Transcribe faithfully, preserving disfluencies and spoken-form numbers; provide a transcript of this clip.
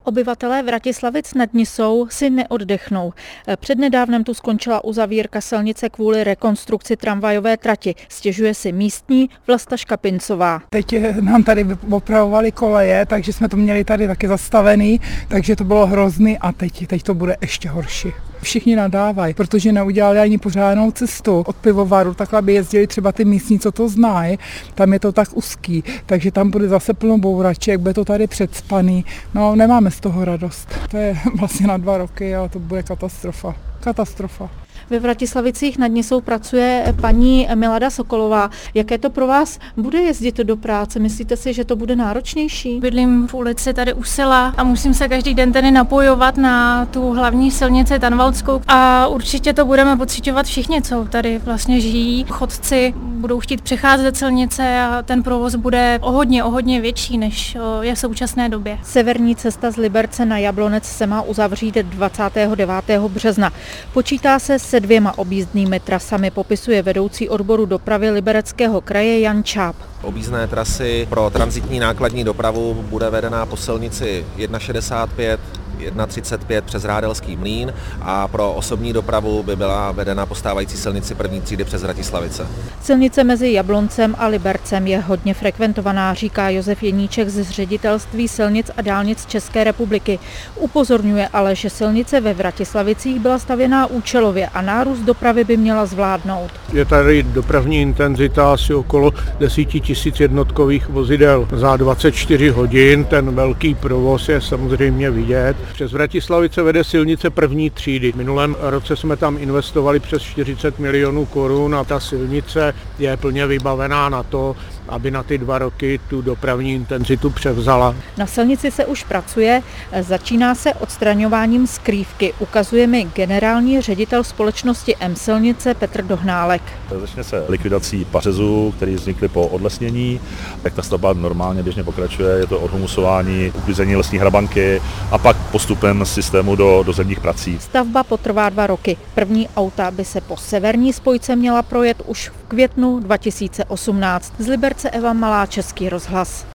Obyvatelé Vratislavic nad Nisou si neoddechnou. Přednedávnem tu skončila uzavírka silnice kvůli rekonstrukci tramvajové trati. Stěžuje si místní Vlasta Škapincová. Teď nám tady opravovali koleje, takže jsme to měli tady taky zastavený, takže to bylo hrozný a teď, teď to bude ještě horší. Všichni nadávají, protože neudělali ani pořádnou cestu od pivovaru, takhle by jezdili třeba ty místní, co to znají, tam je to tak úzký, takže tam bude zase plno bouraček, bude to tady předspaný, no nemáme z toho radost. To je vlastně na dva roky a to bude katastrofa, katastrofa. Ve Vratislavicích nad Nisou pracuje paní Milada Sokolová. Jaké to pro vás bude jezdit do práce? Myslíte si, že to bude náročnější? Bydlím v ulici tady u sela a musím se každý den tady napojovat na tu hlavní silnici Tanvaldskou a určitě to budeme pociťovat všichni, co tady vlastně žijí. Chodci budou chtít přecházet silnice a ten provoz bude o hodně, o hodně větší, než je v současné době. Severní cesta z Liberce na Jablonec se má uzavřít dvacátého devátého března. Počítá se se dvěma objízdnými trasami, popisuje vedoucí odboru dopravy Libereckého kraje Jan Čáp. Objízdné trasy pro tranzitní nákladní dopravu bude vedená po silnici jedna šedesát pět, jedna třicet pět přes Rádelský mlýn a pro osobní dopravu by byla vedena po stávající silnici první třídy přes Vratislavice. Silnice mezi Jabloncem a Libercem je hodně frekventovaná, říká Josef Jeníček z Ředitelství silnic a dálnic České republiky. Upozorňuje ale, že silnice ve Vratislavicích byla stavěná účelově a nárůst dopravy by měla zvládnout. Je tady dopravní intenzita asi okolo deset tisíc jednotkových vozidel za dvacet čtyři hodin, ten velký provoz je samozřejmě vidět. Přes Vratislavice vede silnice první třídy. V minulém roce jsme tam investovali přes čtyřicet milionů korun a ta silnice je plně vybavená na to, aby na ty dva roky tu dopravní intenzitu převzala. Na silnici se už pracuje, začíná se odstraňováním skrývky, ukazuje mi generální ředitel společnosti M-silnice Petr Dohnálek. Začne se likvidací pařezů, které vznikly po odlesnění, tak ta stavba normálně běžně pokračuje, je to odhumusování, uklizení lesní hrabanky a pak postupem systému do, do zemních prací. Stavba potrvá dva roky. První auta by se po severní spojce měla projet už v květnu dva tisíce osmnáct. Z Liberce Eva Malá, Český rozhlas.